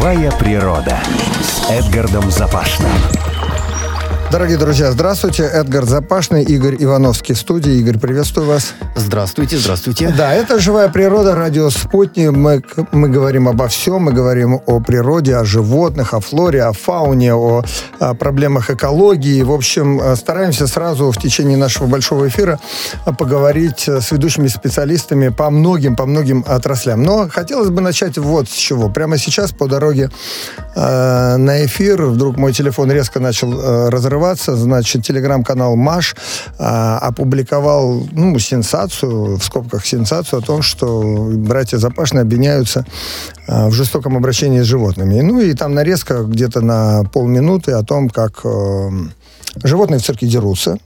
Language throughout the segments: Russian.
Живая природа с Эдгардом Запашным. Дорогие друзья, здравствуйте. Эдгард Запашный, Игорь Ивановский в студии. Игорь, приветствую вас. Здравствуйте, здравствуйте. Да, это «Живая природа», радио «Спутник». Мы говорим обо всем. Мы говорим о природе, о животных, о флоре, о фауне, о проблемах экологии. В общем, стараемся сразу в течение нашего большого эфира поговорить с ведущими специалистами по многим отраслям. Но хотелось бы начать вот с чего. Прямо сейчас по дороге на эфир вдруг мой телефон резко начал разрываться. Значит, телеграм-канал МАШ опубликовал, сенсацию, в скобках сенсацию, о том, что братья Запашные обвиняются в жестоком обращении с животными. Ну и там нарезка где-то на полминуты о том, как животные в цирке дерутся.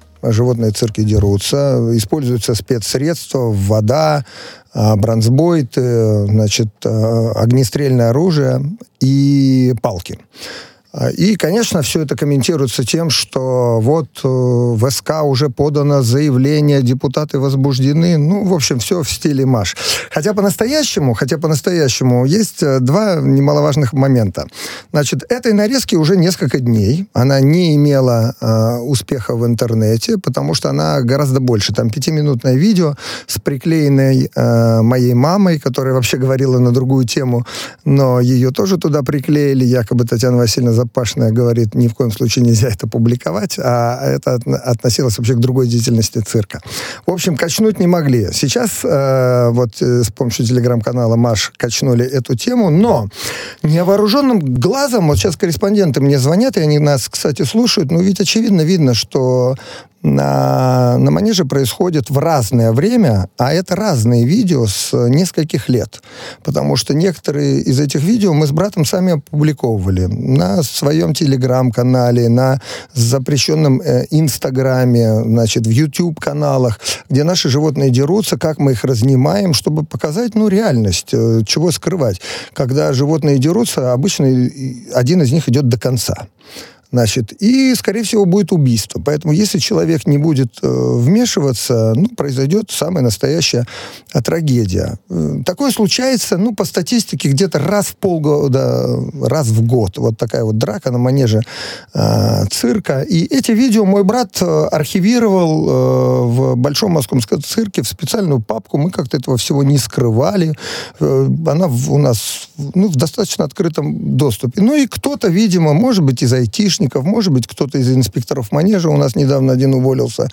Используются спецсредства, вода, бронзбойт, огнестрельное оружие и палки. И, конечно, все это комментируется тем, что вот в СК уже подано заявление, депутаты возбуждены. В общем, все в стиле МАШ. Хотя по-настоящему есть два немаловажных момента. Значит, этой нарезки уже несколько дней. Она не имела успеха в интернете, потому что она гораздо больше. Там 5-минутное видео с приклеенной моей мамой, которая вообще говорила на другую тему, но ее тоже туда приклеили. Якобы Татьяна Васильевна Запашная говорит, ни в коем случае нельзя это публиковать, а это относилось вообще к другой деятельности цирка. В общем, качнуть не могли. Сейчас с помощью телеграм-канала МАШ качнули эту тему, но невооруженным глазом, вот сейчас корреспонденты мне звонят, и они нас, кстати, слушают, ведь очевидно видно, что на манеже происходит в разное время, а это разные видео с нескольких лет. Потому что некоторые из этих видео мы с братом сами опубликовывали на своем телеграм-канале, на запрещенном инстаграме, в YouTube-каналах, где наши животные дерутся, как мы их разнимаем, чтобы показать, реальность, чего скрывать. Когда животные дерутся, обычно один из них идет до конца. И, скорее всего, будет убийство. Поэтому, если человек не будет вмешиваться, произойдет самая настоящая трагедия. Такое случается, по статистике, где-то раз в полгода, раз в год. Вот такая вот драка на манеже цирка. И эти видео мой брат архивировал в Большом Московском цирке в специальную папку. Мы как-то этого всего не скрывали. Она у нас в достаточно открытом доступе. И кто-то, видимо, может быть, из айтишников, может быть, кто-то из инспекторов манежа, у нас недавно один уволился,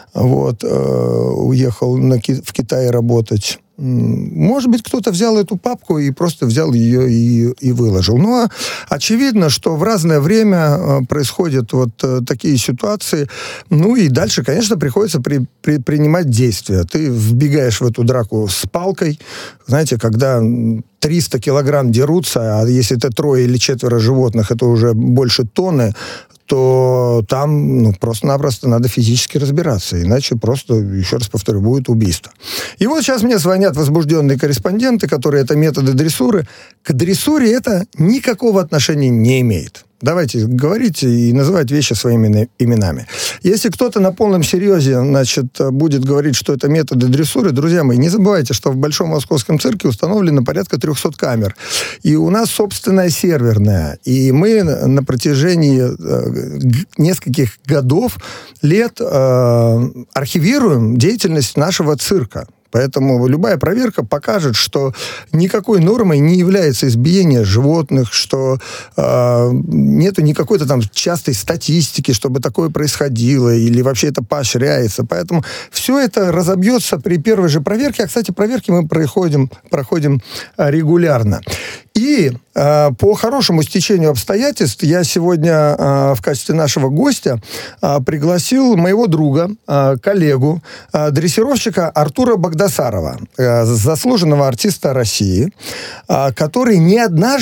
уехал в Китай работать. Может быть, кто-то взял эту папку и просто взял ее и выложил. Но очевидно, что в разное время происходят такие ситуации. И дальше, конечно, приходится принимать действия. Ты вбегаешь в эту драку с палкой. Знаете, когда 300 килограмм дерутся, а если это 3 или 4 животных, это уже больше тонны, то там просто-напросто надо физически разбираться. Иначе просто, еще раз повторю, будет убийство. И вот сейчас мне звонят возбужденные корреспонденты, которые это методы дрессуры. К дрессуре это никакого отношения не имеет. Давайте говорить и называть вещи своими именами. Если кто-то на полном серьезе, будет говорить, что это методы дрессуры, друзья мои, не забывайте, что в Большом Московском цирке установлено порядка 300 камер. И у нас собственная серверная. И мы на протяжении нескольких лет архивируем деятельность нашего цирка. Поэтому любая проверка покажет, что никакой нормой не является избиение животных, что нету никакой-то там частой статистики, чтобы такое происходило, или вообще это поощряется. Поэтому все это разобьется при первой же проверке. А, кстати, проверки мы проходим регулярно. И по хорошему стечению обстоятельств я сегодня в качестве нашего гостя пригласил моего друга, коллегу, дрессировщика Артура Багдасарова, заслуженного артиста России, который не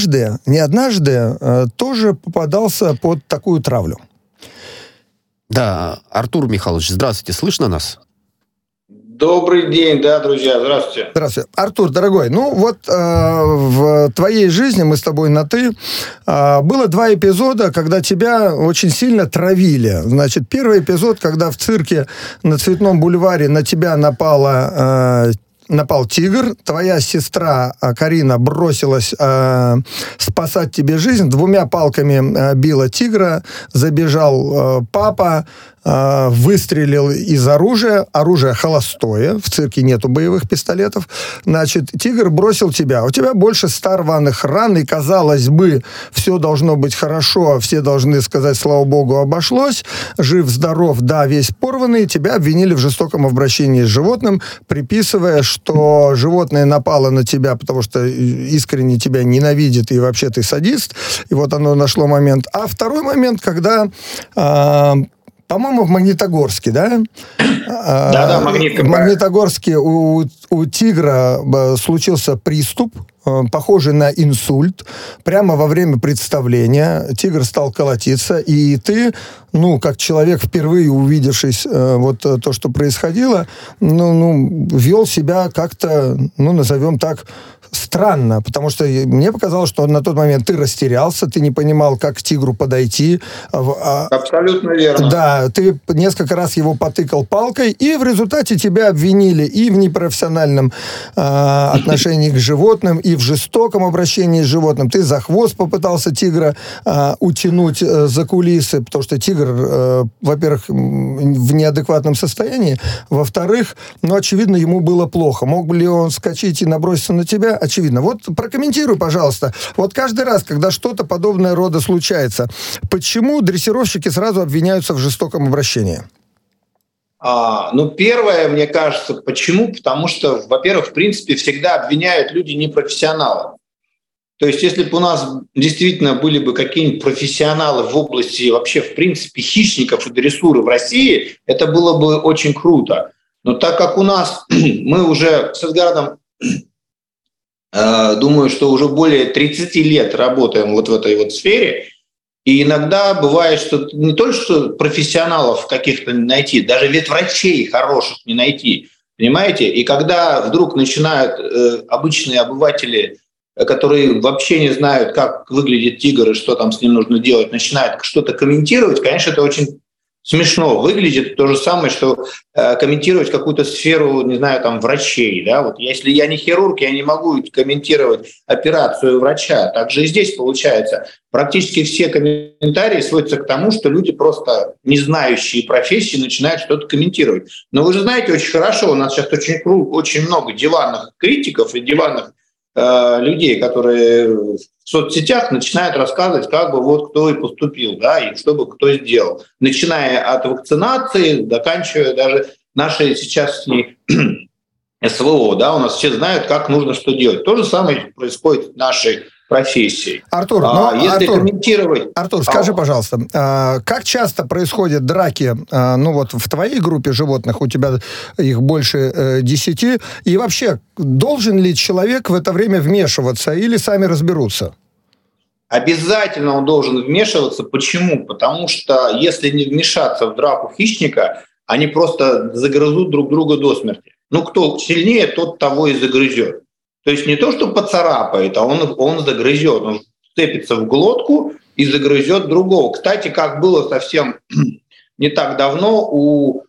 однажды тоже попадался под такую травлю. Да, Артур Михайлович, здравствуйте, слышно нас? Добрый день, да, друзья, здравствуйте. Здравствуйте. Артур, дорогой, в твоей жизни, мы с тобой на «ты», было 2 эпизода, когда тебя очень сильно травили. Первый эпизод, когда в цирке на Цветном бульваре на тебя напала напал тигр, твоя сестра Карина бросилась спасать тебе жизнь, 2 палками била тигра, забежал папа, выстрелил из оружия, оружие холостое, в цирке нету боевых пистолетов, значит, тигр бросил тебя, у тебя больше 100 рваных ран, и, казалось бы, все должно быть хорошо, все должны сказать, слава богу, обошлось, жив-здоров, да, весь порванный, тебя обвинили в жестоком обращении с животным, приписывая, что животное напало на тебя, потому что искренне тебя ненавидит, и вообще ты садист, и вот оно нашло момент. А второй момент, когда... по-моему, в Магнитогорске, да? Да, Магнитка. В Магнитогорске у тигра случился приступ, похожий на инсульт. Прямо во время представления тигр стал колотиться, и ты, как человек, впервые увидевшись вот то, что происходило, вел себя как-то, назовем так, странно, потому что мне показалось, что на тот момент ты растерялся, ты не понимал, как к тигру подойти. Абсолютно верно. Да, ты несколько раз его потыкал палкой, и в результате тебя обвинили и в непрофессиональном отношении к животным, и в жестоком обращении с животным. Ты за хвост попытался тигра утянуть за кулисы, потому что тигр, во-первых, в неадекватном состоянии, во-вторых, очевидно, ему было плохо. Мог ли он вскочить и наброситься на тебя? Очевидно. Вот прокомментируй, пожалуйста. Вот каждый раз, когда что-то подобное рода случается, почему дрессировщики сразу обвиняются в жестоком обращении? Первое, мне кажется, почему? Потому что, во-первых, в принципе, всегда обвиняют люди непрофессионалы. То есть, если бы у нас действительно были бы какие-нибудь профессионалы в области вообще, в принципе, хищников и дрессуры в России, это было бы очень круто. Но так как у нас, мы уже с Эдгардом, думаю, что уже более 30 лет работаем вот в этой вот сфере, и иногда бывает, что не только что профессионалов каких-то не найти, даже ветврачей хороших не найти, понимаете? И когда вдруг начинают обычные обыватели, которые вообще не знают, как выглядит тигр и что там с ним нужно делать, начинают что-то комментировать, конечно, это очень смешно выглядит. То же самое, что комментировать какую-то сферу, не знаю, там, врачей. Да? Вот если я не хирург, я не могу комментировать операцию врача. Так же и здесь получается. Практически все комментарии сводятся к тому, что люди, просто не знающие профессии, начинают что-то комментировать. Но вы же знаете очень хорошо, у нас сейчас очень много диванных критиков и диванных людей, которые в соцсетях начинают рассказывать, как бы вот кто и поступил, да, и что бы кто сделал. Начиная от вакцинации, заканчивая даже нашей сейчас СВО, да, у нас все знают, как нужно что делать. То же самое происходит в нашей профессии. Артур, комментировать... Артур, скажи, пожалуйста, как часто происходят драки, в твоей группе животных, у тебя их больше 10, и вообще, должен ли человек в это время вмешиваться или сами разберутся? Обязательно он должен вмешиваться. Почему? Потому что если не вмешаться в драку хищника, они просто загрызут друг друга до смерти. Кто сильнее, тот того и загрызет. То есть не то, что поцарапает, а он загрызет, он вцепится в глотку и загрызет другого. Кстати, как было совсем не так давно у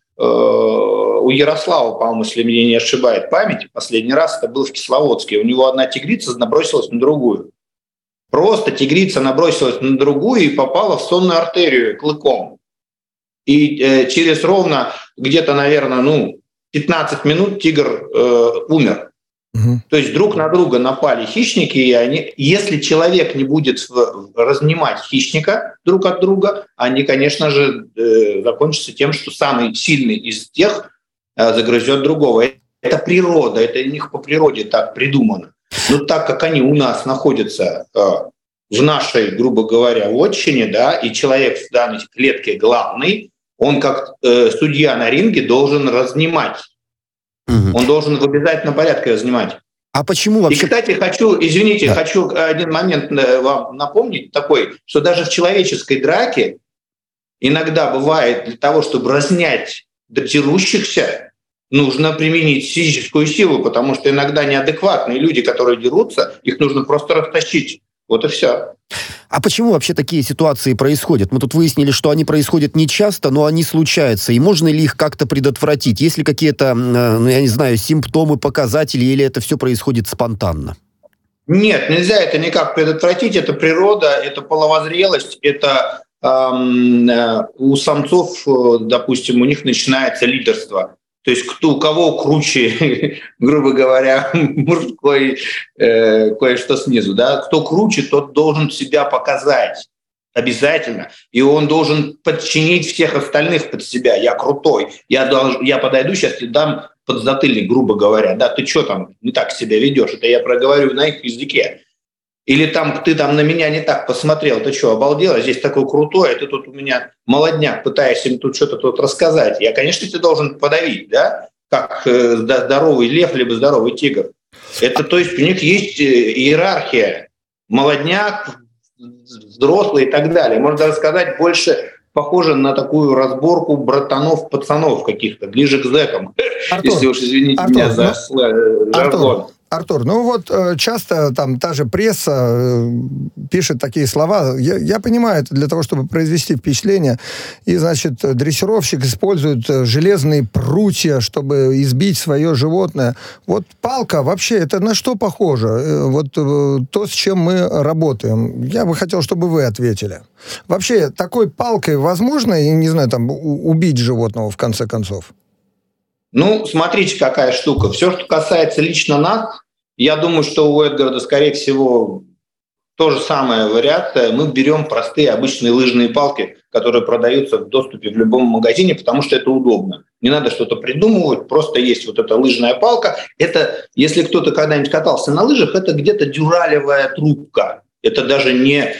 Ярослава, по-моему, если меня не ошибает память, последний раз это было в Кисловодске, у него одна тигрица набросилась на другую. Просто тигрица набросилась на другую и попала в сонную артерию клыком. И через ровно где-то, наверное, 15 минут тигр умер. То есть друг на друга напали хищники, и если человек не будет разнимать хищника друг от друга, они, конечно же, закончатся тем, что самый сильный из тех загрызет другого. Это природа, это у них по природе так придумано. Но так как они у нас находятся в нашей, грубо говоря, вотчине, да, и человек в данной клетке главный, он как судья на ринге должен разнимать. Он должен в обязательном порядке разнимать. А почему вообще... И, кстати, хочу один момент вам напомнить такой, что даже в человеческой драке иногда бывает для того, чтобы разнять дерущихся, нужно применить физическую силу, потому что иногда неадекватные люди, которые дерутся, их нужно просто растащить Вот и все. А почему вообще такие ситуации происходят? Мы тут выяснили, что они происходят не часто, но они случаются. И можно ли их как-то предотвратить? Есть ли какие-то, я не знаю, симптомы, показатели, или это все происходит спонтанно? Нет, нельзя это никак предотвратить. Это природа, это половозрелость, это у самцов, допустим, у них начинается лидерство. То есть у кого круче, грубо говоря, мужской кое-что снизу, да? Кто круче, тот должен себя показать обязательно. И он должен подчинить всех остальных под себя. Я крутой, я подойду сейчас и дам подзатыльник, грубо говоря. Да, ты что там не так себя ведешь? Это я проговорю на их языке. Или там ты там на меня не так посмотрел, ты что, обалдел, здесь такой крутой, а ты тут у меня молодняк, пытаешься им тут что-то тут рассказать. Я, конечно, тебя должен подавить, да, как здоровый лев либо здоровый тигр. Это, то есть у них есть иерархия, молодняк, взрослый и так далее. Можно даже сказать, больше похоже на такую разборку братанов, пацанов каких-то, ближе к зэкам. Артур, если уж извините меня за жаргон. Артур, ну вот часто там та же пресса пишет такие слова. Я понимаю, это для того, чтобы произвести впечатление. И, значит, дрессировщик использует железные прутья, чтобы избить свое животное. Вот палка вообще, это на что похоже? Вот то, с чем мы работаем. Я бы хотел, чтобы вы ответили. Вообще, такой палкой возможно, я не знаю, там, убить животного в конце концов? Ну, смотрите, какая штука. Все, что касается лично нас, я думаю, что у Эдгарда, скорее всего, то же самая вариация. Мы берем простые обычные лыжные палки, которые продаются в доступе в любом магазине, потому что это удобно. Не надо что-то придумывать, просто есть вот эта лыжная палка. Это, если кто-то когда-нибудь катался на лыжах, это где-то дюралевая трубка. Это даже не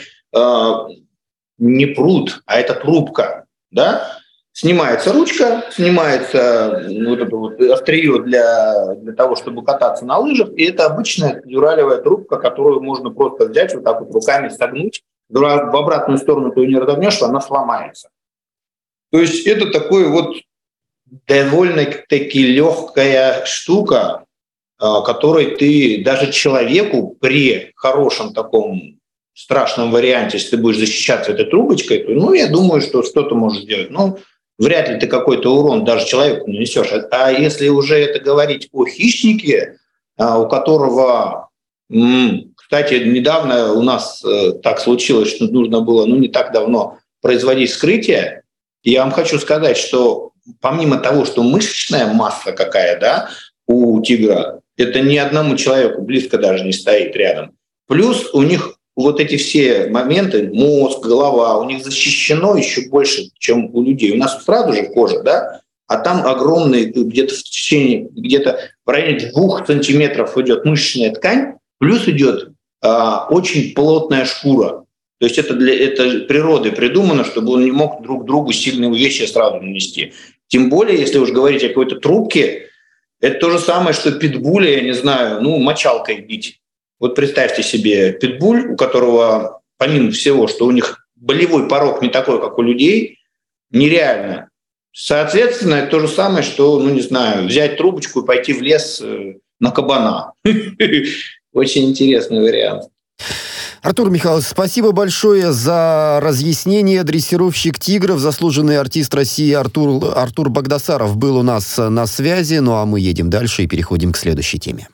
пруд, а это трубка, да? Снимается ручка, снимается вот это вот острие для того, чтобы кататься на лыжах, и это обычная дюралевая трубка, которую можно просто взять, вот так вот руками согнуть, в обратную сторону ты ее не разогнешь, она сломается. То есть это такой вот довольно-таки легкая штука, которой ты даже человеку при хорошем таком страшном варианте, если ты будешь защищаться этой трубочкой, то, ну, я думаю, что что-то можешь сделать. Ну, вряд ли ты какой-то урон даже человеку нанесешь. А если уже это говорить о хищнике, у которого, кстати, недавно у нас так случилось, что нужно было, не так давно производить вскрытие, я вам хочу сказать, что помимо того, что мышечная масса какая, да, у тигра, это ни одному человеку близко даже не стоит рядом. Плюс у них вот эти все моменты, мозг, голова, у них защищено еще больше, чем у людей. У нас сразу же кожа, да, а там огромные, где-то в течение, где-то в районе 2 сантиметров идет мышечная ткань, плюс идет очень плотная шкура. То есть это природой придумано, чтобы он не мог друг другу сильные увечья сразу нанести. Тем более, если уж говорить о какой-то трубке, это то же самое, что питбуля, я не знаю, мочалкой бить. Вот представьте себе питбуль, у которого, помимо всего, что у них болевой порог не такой, как у людей, нереально. Соответственно, это то же самое, что, взять трубочку и пойти в лес на кабана. Очень интересный вариант. Артур Михайлович, спасибо большое за разъяснение. Дрессировщик тигров, заслуженный артист России Артур Багдасаров был у нас на связи. Ну а мы едем дальше и переходим к следующей теме.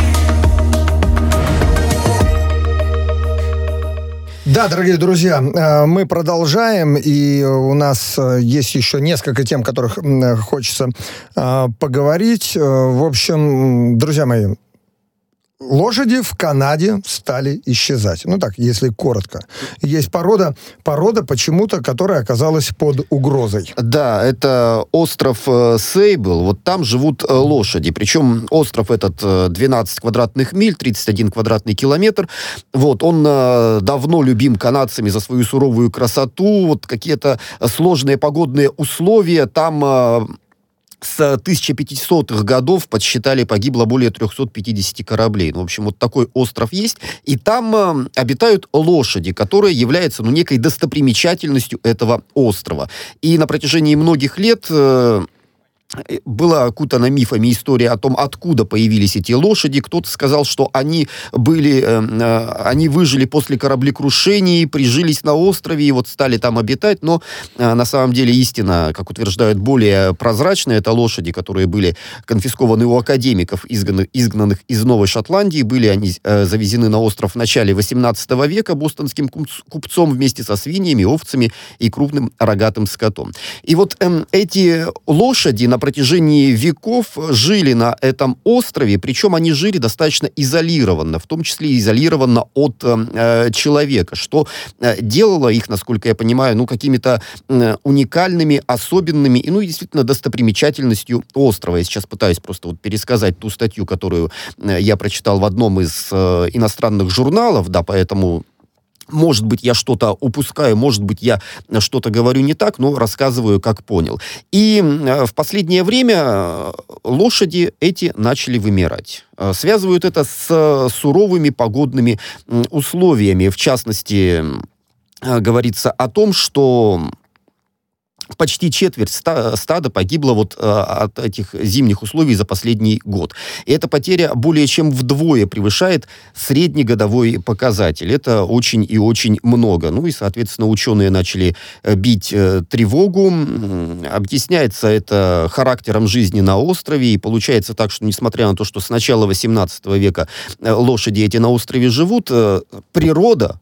Да, дорогие друзья, мы продолжаем, и у нас есть еще несколько тем, о которых хочется поговорить. В общем, друзья мои, лошади в Канаде стали исчезать. Так, если коротко. Есть порода почему-то, которая оказалась под угрозой. Да, это остров Сейбл. Вот там живут лошади. Причем остров этот 12 квадратных миль, 31 квадратный километр. Вот, он давно любим канадцами за свою суровую красоту. Вот какие-то сложные погодные условия. Там с 1500-х годов, подсчитали, погибло более 350 кораблей. В общем, вот такой остров есть. И там обитают лошади, которые являются некой достопримечательностью этого острова. И на протяжении многих лет была окутана мифами история о том, откуда появились эти лошади. Кто-то сказал, что они выжили после кораблекрушений, прижились на острове и вот стали там обитать. Но на самом деле истина, как утверждают, более прозрачная. Это лошади, которые были конфискованы у академиков, изгнанных из Новой Шотландии. Были они завезены на остров в начале 18 века бостонским купцом вместе со свиньями, овцами и крупным рогатым скотом. И вот эти лошади на протяжении веков жили на этом острове, причем они жили достаточно изолированно, в том числе изолированно от человека, что делало их, насколько я понимаю, какими-то уникальными, особенными и, действительно, достопримечательностью острова. Я сейчас пытаюсь просто пересказать ту статью, которую я прочитал в одном из иностранных журналов, да, поэтому может быть, я что-то упускаю, может быть, я что-то говорю не так, но рассказываю, как понял. И в последнее время лошади эти начали вымирать. Связывают это с суровыми погодными условиями. В частности, говорится о том, что почти четверть стада погибла от этих зимних условий за последний год. И эта потеря более чем вдвое превышает среднегодовой показатель. Это очень и очень много. И, соответственно, ученые начали бить тревогу. Объясняется это характером жизни на острове. И получается так, что, несмотря на то, что с начала 18 века лошади эти на острове живут, природа,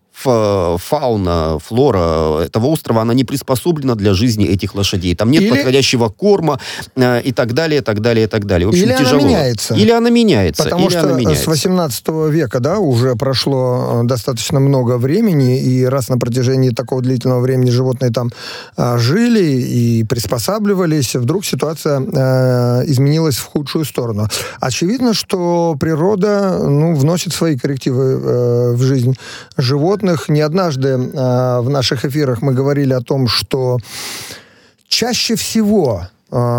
фауна, флора этого острова, она не приспособлена для жизни этих лошадей. Там нет подходящего корма и так далее, и так далее, и так далее. В общем, или тяжело. Она меняется. Или она меняется. Потому что с 18 века, уже прошло достаточно много времени, и раз на протяжении такого длительного времени животные там жили и приспосабливались, вдруг ситуация изменилась в худшую сторону. Очевидно, что природа вносит свои коррективы в жизнь животных. Не однажды в наших эфирах мы говорили о том, что чаще всего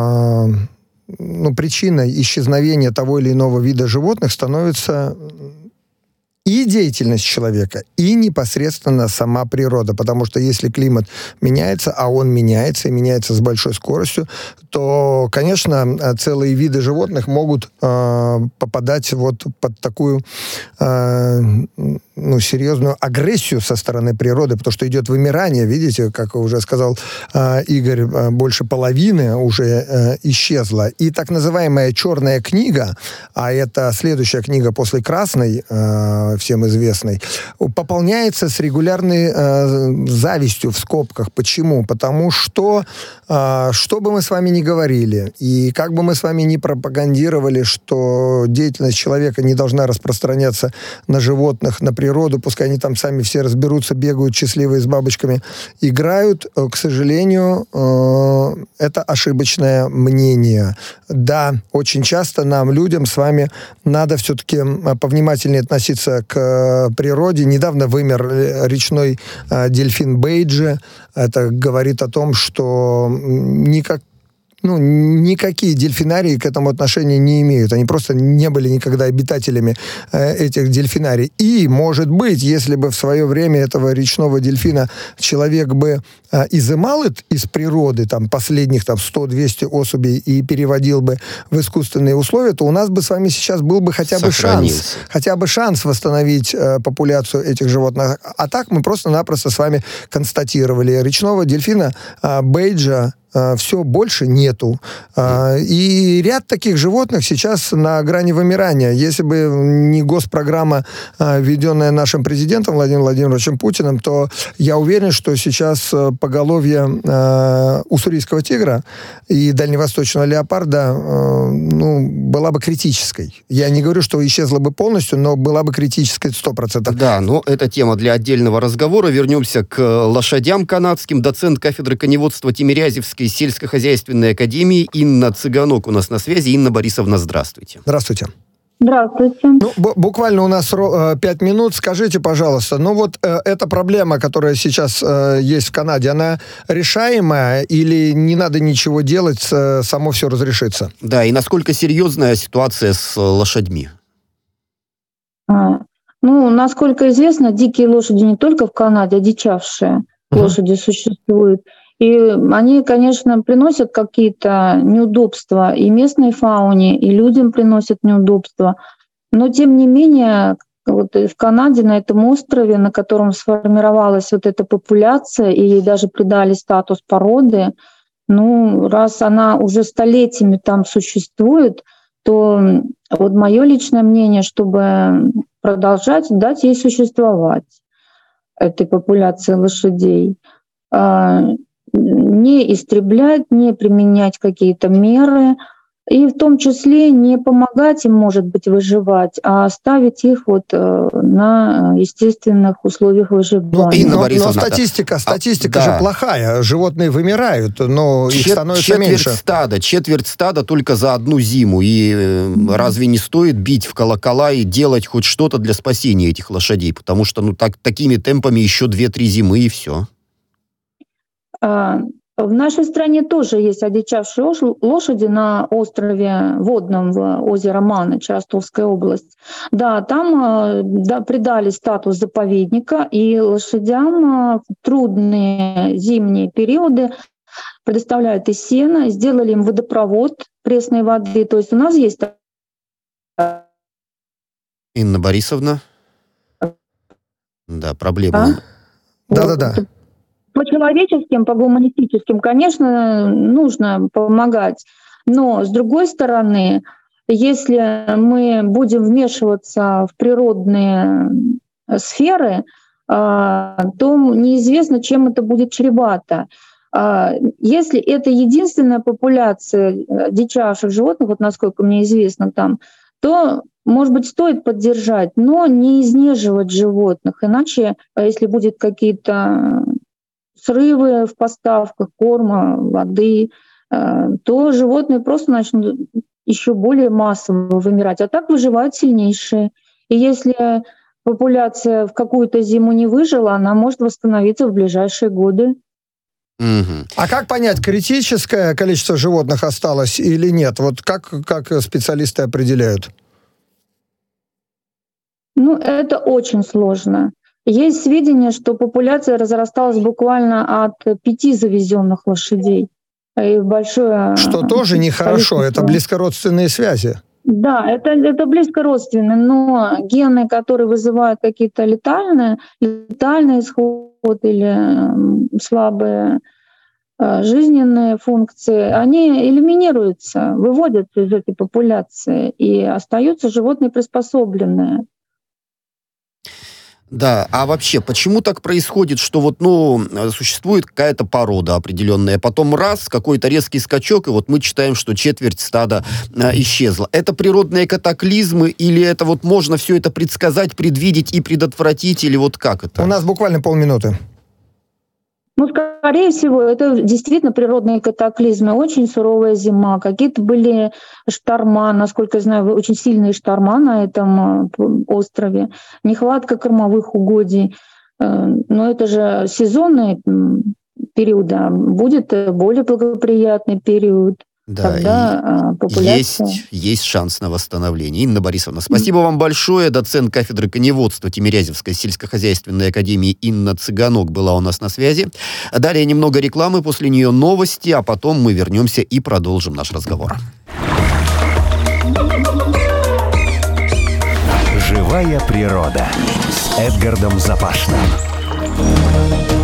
причиной исчезновения того или иного вида животных становится и деятельность человека, и непосредственно сама природа. Потому что если климат меняется, а он меняется, и меняется с большой скоростью, то, конечно, целые виды животных могут попадать под такую серьезную агрессию со стороны природы, потому что идет вымирание. Видите, как уже сказал Игорь, больше половины уже исчезла. И так называемая «Черная книга», а это следующая книга после «Красной», всем известной, пополняется с регулярной завистью в скобках. Почему? Потому что, что бы мы с вами ни говорили, и как бы мы с вами ни пропагандировали, что деятельность человека не должна распространяться на животных, на природу, пускай они там сами все разберутся, бегают счастливые с бабочками, играют, к сожалению, это ошибочное мнение. Да, очень часто нам, людям, с вами надо все-таки повнимательнее относиться к природе. Недавно вымер речной дельфин Бейджи. Это говорит о том, что никакие дельфинарии к этому отношения не имеют. Они просто не были никогда обитателями этих дельфинарий. И, может быть, если бы в свое время этого речного дельфина человек бы изымал из природы последних 100-200 особей и переводил бы в искусственные условия, то у нас бы с вами сейчас был бы хотя бы шанс восстановить популяцию этих животных. А так мы просто-напросто с вами констатировали. Речного дельфина Бейджа все больше нету. И ряд таких животных сейчас на грани вымирания. Если бы не госпрограмма, введенная нашим президентом Владимиром Владимировичем Путиным, то я уверен, что сейчас поголовье уссурийского тигра и дальневосточного леопарда была бы критической. Я не говорю, что исчезла бы полностью, но была бы критической 100%. Да, но это тема для отдельного разговора. Вернемся к лошадям канадским. Доцент кафедры коневодства Тимирязевской сельскохозяйственной академии Инна Цыганок у нас на связи. Инна Борисовна, здравствуйте. Здравствуйте. Здравствуйте. Буквально у нас 5 минут. Скажите, пожалуйста, эта проблема, которая сейчас есть в Канаде, она решаемая или не надо ничего делать, само все разрешится? Да, и насколько серьезная ситуация с лошадьми? Насколько известно, дикие лошади не только в Канаде, одичавшие лошади существуют И они, конечно, приносят какие-то неудобства и местной фауне, и людям приносят неудобства. Но, тем не менее, вот в Канаде, на этом острове, на котором сформировалась вот эта популяция, и ей даже придали статус породы, раз она уже столетиями там существует, то вот мое личное мнение, чтобы продолжать, дать ей существовать, этой популяции лошадей. Не истреблять, не применять какие-то меры, и в том числе не помогать им, может быть, выживать, а оставить их на естественных условиях выживания. Но статистика же плохая. Животные вымирают, но их становится меньше. Четверть стада только за одну зиму. И разве не стоит бить в колокола и делать хоть что-то для спасения этих лошадей? Потому что такими темпами еще 2-3 зимы и все. В нашей стране тоже есть одичавшие лошади на острове водном в озеро Маныч, Ростовская область. Да, там придали статус заповедника, и лошадям в трудные зимние периоды предоставляют и сено, сделали им водопровод пресной воды. То есть у нас есть... Инна Борисовна? Да, проблема. Да. По человеческим, по гуманистическим, конечно, нужно помогать. Но, с другой стороны, если мы будем вмешиваться в природные сферы, то неизвестно, чем это будет чревато. Если это единственная популяция дичавших животных, вот насколько мне известно там, то, может быть, стоит поддержать, но не изнеживать животных. Иначе, если будут какие-то срывы в поставках корма, воды, то животные просто начнут еще более массово вымирать. А так выживают сильнейшие. И если популяция в какую-то зиму не выжила, она может восстановиться в ближайшие годы. А как понять, критическое количество животных осталось или нет? Вот как специалисты определяют? Это очень сложно. Есть сведения, что популяция разрасталась буквально от 5 завезенных лошадей. И большое что тоже нехорошо, это близкородственные связи. Да, это близкородственные, но гены, которые вызывают какие-то летальный исход или слабые жизненные функции, они элиминируются, выводятся из этой популяции, и остаются животные приспособленные. Да, а вообще, почему так происходит, что существует какая-то порода определенная, потом какой-то резкий скачок, и мы читаем, что четверть стада исчезла. Это природные катаклизмы, или это можно все это предсказать, предвидеть и предотвратить, или как это? У нас буквально полминуты. Скорее всего, это действительно природные катаклизмы. Очень суровая зима. Какие-то были шторма, насколько я знаю, очень сильные шторма на этом острове. Нехватка кормовых угодий. Но это же сезонный период, а будет более благоприятный период. Да, когда популяция... есть шанс на восстановление. Инна Борисовна, спасибо вам большое. Доцент кафедры коневодства Тимирязевской сельскохозяйственной академии Инна Цыганок была у нас на связи. Далее немного рекламы, после нее новости, а потом мы вернемся и продолжим наш разговор. Живая природа с Эдгардом Запашным.